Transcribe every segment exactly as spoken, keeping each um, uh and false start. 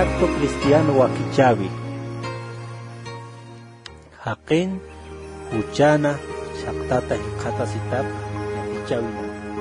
contacto cristiano wakichavi. Hakin, Huchana, Shaktata Hikata Sitap, Wakichavi.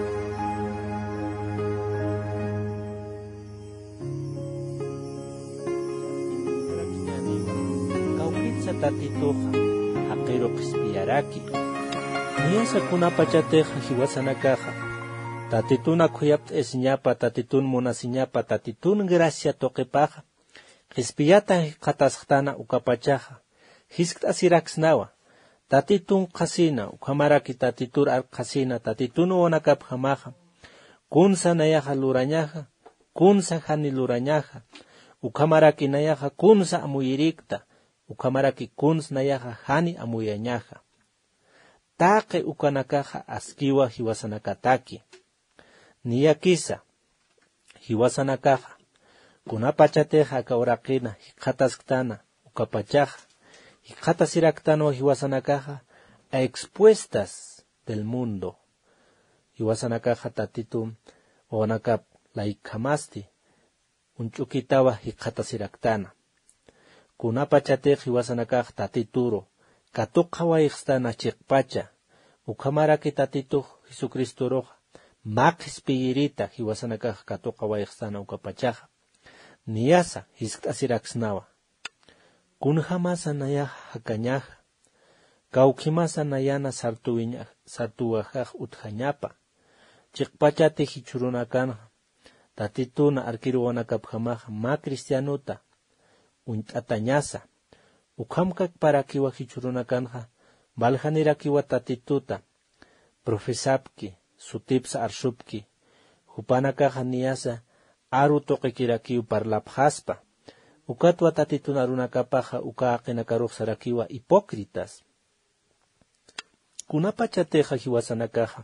Kaukitsa tatituja, Hakero Kispiaraki. Niasa kunapachateja hiwasanakaja. Tatituna kuyapt esñapa, tatitun monasiñapa, tatitun gracia toquepaja. Kispiyata kataschtana ukapachaja. Hiskt asiraxnawa. Tatitun kasina, ukamaraki tatitur al kasina, tatitun onakap hamaja. Kunsa nayaja lurañaja, kunsa hani lurañaja. Ukamaraki nayaja kunsa amuyirikta, ukamaraki kuns nayaja hani amuyañaja. Taque ukanakaja askiwa hiwasanakataki. Niyakisa, hiwasanakaja. Kunapachateja kaurakina, hikatasktana, ukapachaja. Hikatasiraktano hiwasanakaja a expuestas del mundo. Hiwasanakaja tatitum onakap laikamasti. Unchukitawa hikatasiraktana. Kunapachateja hiwasanakaja tatituro. Katukawa ixtana chikpacha. Ukamaraki tatitu Jesucristo roja. Makis piyirita hiwasanakaja katukawa ixtana ukapachaja. Niyasa hiskasiraksnawa. Kunjamasa nayaja hakañaja. Kaukimasa nayana sartuwajaj utjañapa. Chikpachate hichurunakanja. Tatituna arkiruwanakapjamaja ma cristianuta. Untatañasa. Ukamkak parakiwa hichurunakanja. Valjanirakiwa tatituta. Profesapki. Sutipsa arshupki. Hupanakaja niyasa. Aru toqikirakiu parlapjaspa. Ukatwa tatituna runakapaja ukaaqinakaruq sarakiwa hipócritas. Kunapachateja hiwasanakaja.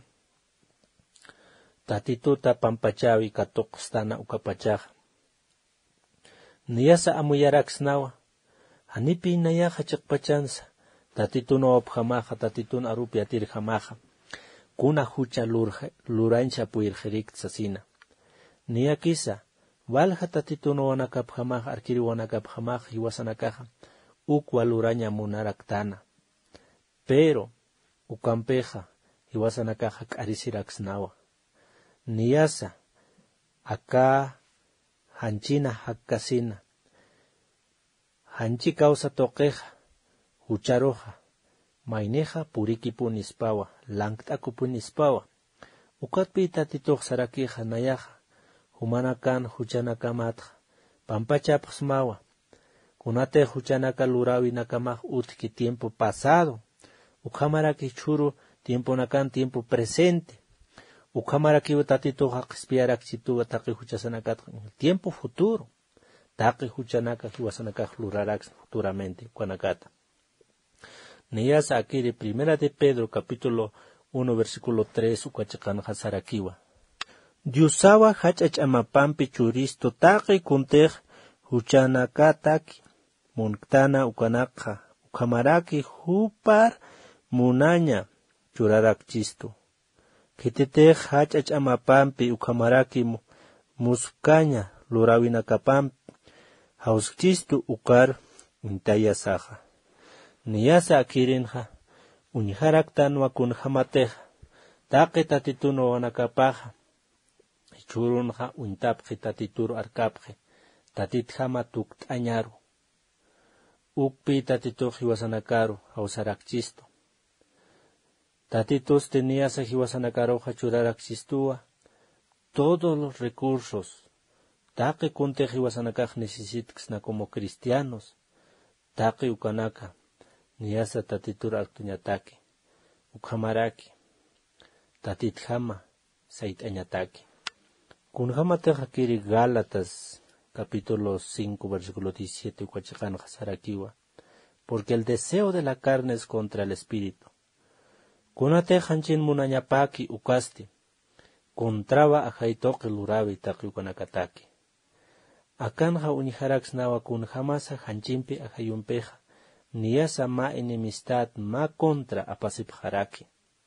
Tatituta pampachawi katuqstana ukapachaja. Niyasa amuyaraksnawa. Hanipi nayaja chikpachansa. Tatituna opjamaja, tatituna arupi atirjamaja. Kuna hucha lurancha puirjeriktsa sina. Niyakisa. Valja tatituna wanakapjamaja, arkiri wanakapjamaja, hiwasanakaja. Ukwa luraña munaraktana. Pero, ukampeja, hiwasanakaja karisiraksnawa. Niyasa, acá, hanchina hakkasina. Hanchi causa toqueja, hucharoja. Maineja puriki punispawa, langtaku punispawa. Ukatpi tatituj sarakija nayaja. Humanakan huchanakamatja. Pampachapsmawa. Kunate huchanaka lurawi nakamaj utki tiempo pasado. Ukamaraki churu tiempo nakan tiempo presente. Ukamaraki tatito hakispiarak chituwa taki huchasanakat tiempo futuro. Taki huchanaka hiwasanaka lurarax futuramente kuanakata. Niyasa akiri primera de Pedro capítulo uno versículo tres ukachakan hasarakiwa. Diusawa hachach amapampi churisto taqi kuntej huchanakataki munktana ukanakha ukamaraki hupar munaña churarakchisto. Kitetej hachach amapampi ukamaraki muskaña lurawinakapampi hauskchisto ukar untayasaja. Niyasa akirinja unjaraktanwa kunjamateja taqi tatituno wanakapaja. Churunja untapje tatituro arkapje. Tatitjama tuktañaru. Ukpi tatito hiwasanakaru hausarakchisto. Tatitos tenías a hiwasanakaru hachurarakchistua. Todos los recursos. Taque kunte hiwasanakaj necesitksna como cristianos. Taque ukanaka. Niasa tatitura altuñatake. Ukhamaraki. Tatitjama saitañatake. Kunjamateja kiri Gálatas, capítulo cinco, versículo diecisiete, Huachacan Hasarakiwa, porque el deseo de la carne es contra el espíritu. Kunatejan chin munañapaki ukasti, contraba a jaitoque lurabi taki ukanakataki. Akanja unijaraxnawa kunjamasa hanchimpi a jayumpeja, niasa ma enemistad ma contra apasipjaraki.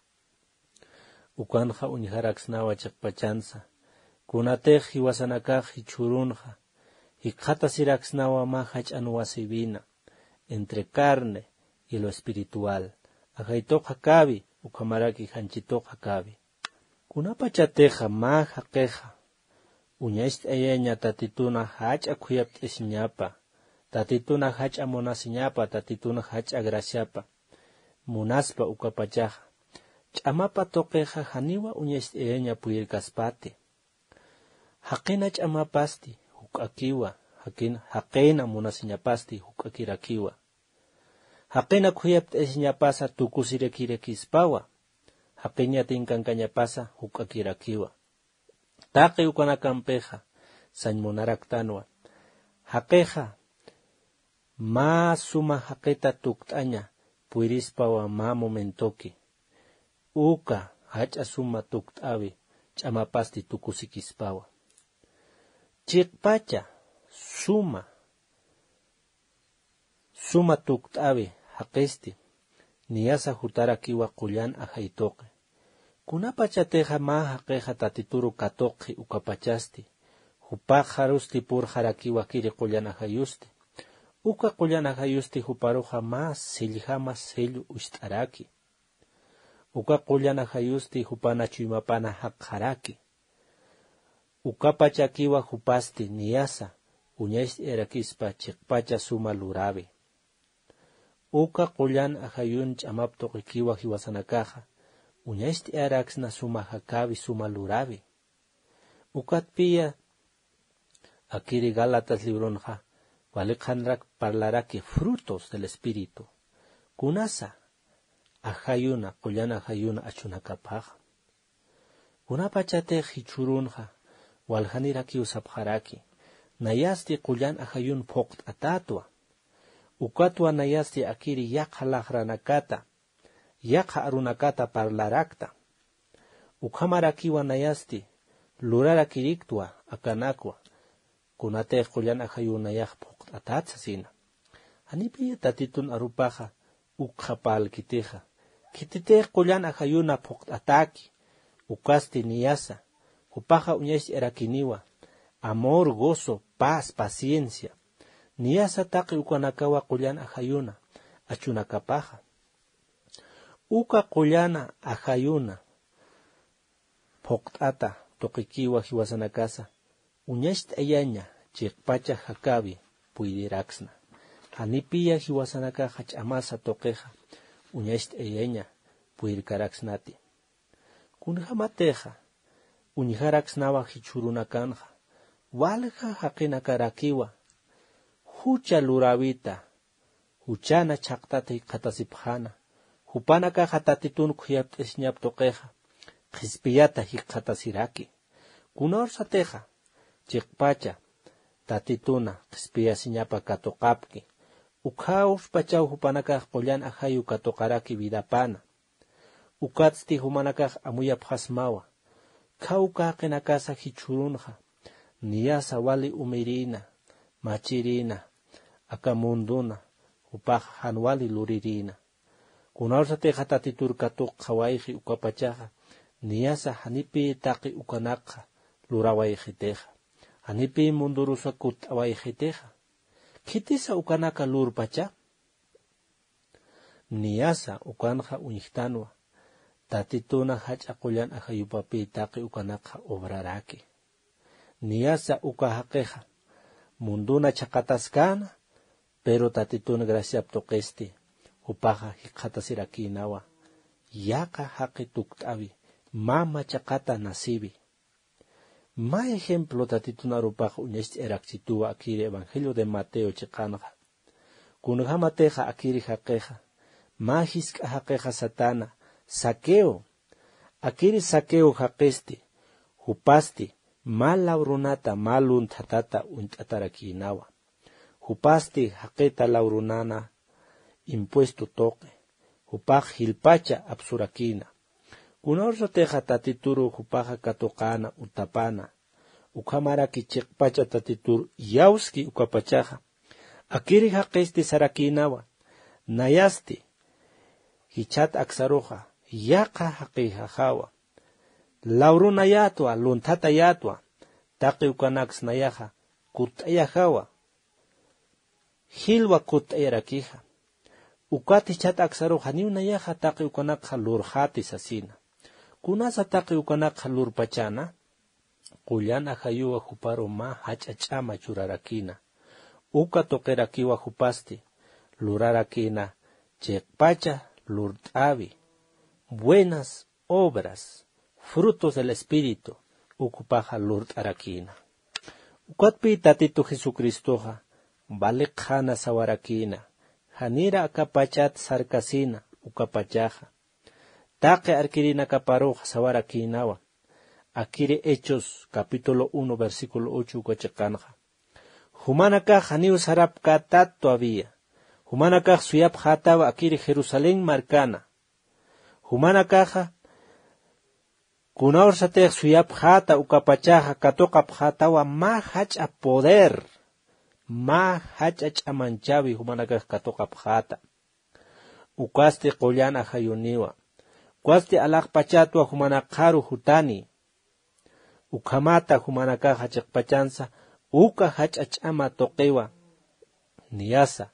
Ukanja unijaraxnawa chakpachanza, kunatej hiwasanakaj hichurunja, Hikata siraxnawa ma hach'anuwa sibina, entre carne y lo espiritual. Ajaitoqa kabi, ukamaraki hanchitoqa kabi. Kunapa chateja ma haqeja, uñaist ayaña tatituna hach'a khuyapt esiñapa, tatituna hach'a monasiñapa, tatituna hach'a graciapa, munaspa ukapachaja. Ch'amapa toqeja haniwa uñaist ayaña puyirkaspati. Haqina ch'amapasti, huk'akiwa, haqina, haqina munasiñapasti, huk'akirakiwa. Haqina khuyapt esiñapasa tukusirekirekispawa, haqina tinkankañapasa huk'akirakiwa. Taqi ukanakampeja, sañmunaraktanwa. Haqeja, ma suma haqita tukt'aña, puirispawa ma momentoki. Uka, hach'a suma tukt'awi, ch'amapasti tukusikispawa. Chiqpacha, suma, suma tukt'awi, haqesti, niyasa hutarakiwa qullan ajaitoqi. Kunapachateja ma haqeja tatituru katoqi ukapachasti, hupaq harusti pur harakiwa kiri qullan ajayusti. Uka qullan ajayusti huparuja ma silljama sellu ustaraki. Uka qullan ajayusti hupana chuymapana haqharaki. Ukapachakiwa hupasti niyasa, uñaist erakispa chiqpacha suma lurabi. Uka qullan ajayun ch'amaptoqikiwa hiwasanakaja, uñaist eraksna suma hakabi suma lurabi. Ukatpiya, akiri Gálatas libronja, waliqhanrak parlaraki frutos del espíritu. Kunasa, ajayuna, qullan ajayuna achunakapaja. Kunapachatej hichurunja, walhaniraki usapharaki, nayasti qullan ajayun phoqt atatwa. Ukatwa nayasti akiri yakha lajranakata, yakha arunakata parlarakta. Ukhamarakiwa nayasti, lurarakiriktwa akanakwa, kunatej qullan ajayun nayak phoqt atatsasina. Hanipiya tatitun arupaja, ukhapal kiteja, kititej qullan ajayuna phoqt ataki, ukasti niyasa, upaja uñaist erakiniwa, amor, gozo, paz, paciencia. Niyasa taqi ukanakawa qullan ajayuna, achunakapaja. Uka qullana ajayuna, phoqt'ata, toqikiwa hiwasanakasa, uñaist ayaña, chiqpacha hakabi, puidiraksna. Hanipiya hiwasanaka hach'amasa toqeja, uñaist ayaña, puirkaraksnati. Kunjamateja, uñjaraksnawa hichurunakanja, walja haqinakarakiwa, hucha lurawita, huchana chaqtata hiqatasipjana, hupanaka hatatitun khuyapt esñap toqeja, qispiyata hiqatasiraki. Kunorsateja, chiqpacha, tatituna, qispiya siñapa katoqapki, ukhaus pachaw hupanaka qullan ajayu katoqaraki vidapana. Ukatsti humanaka amuyap hasmawa, kauka qinakasa hichurunja, niyasa wali umirina, machirina, akamunduna, upaj hanwali luririna. Kunaursateja tatitur katuk hawaiji ukapachaja, niyasa hanipi taqi ukanakha, lurawaijiteja. Hanipi mundurusa kut awaijiteja. Kitisa ukanaka lurpacha? Niyasa ukanja uñihtanwa, tatituna hach'a qullan ajayupapi taqi ukanakha obraraki. Niyasa ukahaqeja, munduna chaqataskana, pero tatituna graciap toqesti, upaja hiqatasiraki-nawa, yaka haqi tukt'awi, mama chaqata nasibi. Ma ejemplo tatituna rupaja uñaist eraksituwa akiri Evangelio de Mateo chiqanja. Kunjamateja akiri haqeja, ma hisk'a haqeja satana, saqueo, akiri saqueo haqesti, hupasti, malaurunata maluntatata unt'ataraki-nawa. Hupasti haqita laurunana, impuesto toque, hupaj hilpacha absurakina. Kunorsoteja tatituru hupaja katoqana utapana, ukhamaraki chiqpacha tatituru yauski ukapachaja, akiri haqesti sarakinawa, nayasti, hichat aksaroja, yaqa haqijajawa, lauruna yatwa, luntata yatwa, taqi ukanaks nayaja, kutaya hawa hilwa kutaya rakija ukati chat aksaro haniuna yaja taqi ukanaka lurjati sasina kunasa taqi ukanaka lurpachana qullana hayuwa huparo ma hachachama churarakina uka toqerakiwa hupasti lurarakina chekpacha lurtavi buenas obras frutos del espíritu ukupaja lurtarakina ukatpi tatito Jesucristoja vale khana sawarakina hanira akapachat sarkasina ukapachaja taqe arkirina kaparoja sawarakinawa akire Hechos capítulo uno versículo ocho ukachekanja humanaka haniu sarap katat todavía humanaka suyap hatawa akire Jerusalén marcana humanaka kunaur sate suyap hata ukapachaja katokap hatawa ma hacha poder ma hacha chamanchavi humanaka katokap hata ukaste qollana hayuniwa kwaste alaq pachatwa humanakaru hutani ukamata humanaka hachakpachansa uka hachachama toqewa niyasa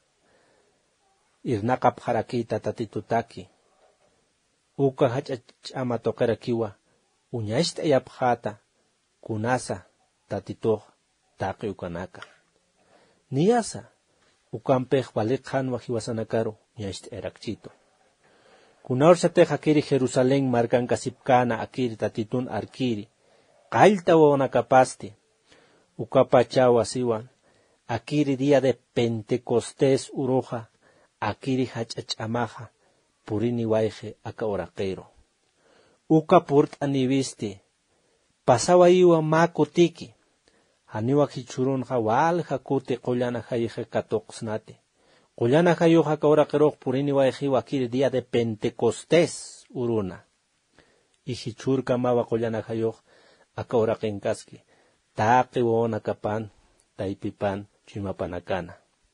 irnaqap harakita tatitutaki uka hachachama toqerakiwa uñashta yapjata kunasa tatito taqi ukanaka niyasa ukampej valikhanwa hiwasanakaro ñashta erakchito kunaur satej akiri Jerusalén marcan kasipkana akiri tatitun arkiri qailta wonakapasti ukapachawa siwan akiri día de Pentecostés uroja akiri hachachamaja purini waije aka oraqero uka purt anivisti pasawa iwa makutiki haniwa hichurun hawal hakuti qollana haije katoqsnati qollana hayo aka oraqero purini waije akiri día de Pentecostés uruna y hichurka mawa qollana hayo aka oraqenkaski taqi wonakapan taypipan chimapanakana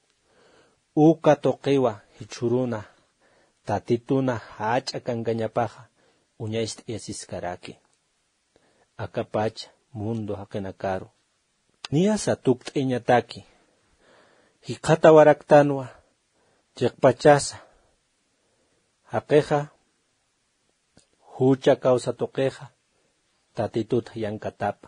uka toqiwa hichuruna tatituna hacha kangañapaja uñaist esiskaraki akapacha mundo hakenakaro niyasa tukt'iñataki hiqata waraktanwa chiqpachasa haqeja hucha causa toqeja tatituta yankatapa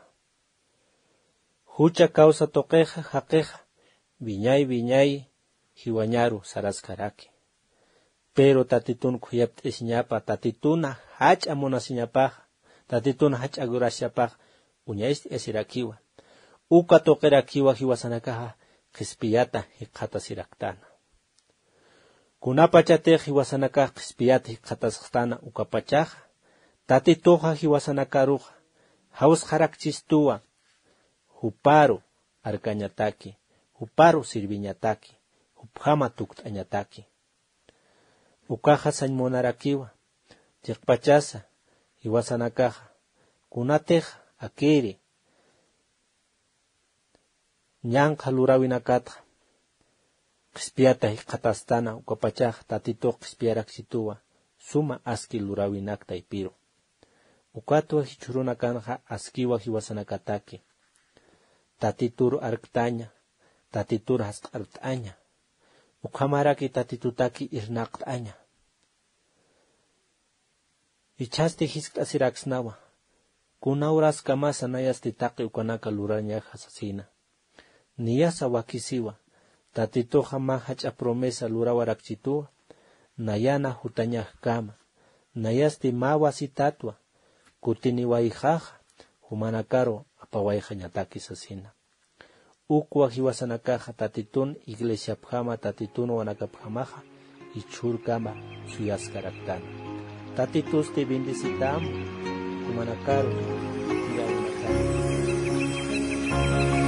hucha causa toqeja haqeja viñay viñay hiwañaru saraskaraki pero tatitun kuyapta isiñapa tatituna hacha monasiñapaja tatituna hacha agurasyapaja uñaist esirakiwa uka toqerakiwa hiwasanakaja qispiyata hiqata siraktana kunapachatej hiwasanakaja qispiyata hiqatasqtana ukapachaja tatitoja hiwasanakaruja haus harakchistuwa huparo arkañataki huparo sirviñataki hupjama tukt'añataki ukaja sañmonarakiwa chiqpachasa hiwasanakaja kunateja akiri ñanqa lurawinakatqa qispiyata hiqatastana ukapachaja tatito qispiyaraksituwa suma aski lurawinakta ipiro ukatwa hichuruna kanja askiwa hiwasanakataki tatitur arktaña tatitur hasq'art'aña ukamaraki tatitutaki irnaqt'aña ichaste hisk'asiraksnawa kunauras kamasa nayasti taqi ukanaka lurañaja sasina niyasa wakisiwa tatitoja ma hacha promesa lurawarakchituwa nayana hutañaj kama nayasti ma wasitatwa kutiniwaijaja humanakaro apawaijañataki sasina ukwa hiwasanakaja tatitun iglesia pjama tatitun wanakapjamaja ichurkama suyaskaraktana tatitus te bendicitamos humanakaro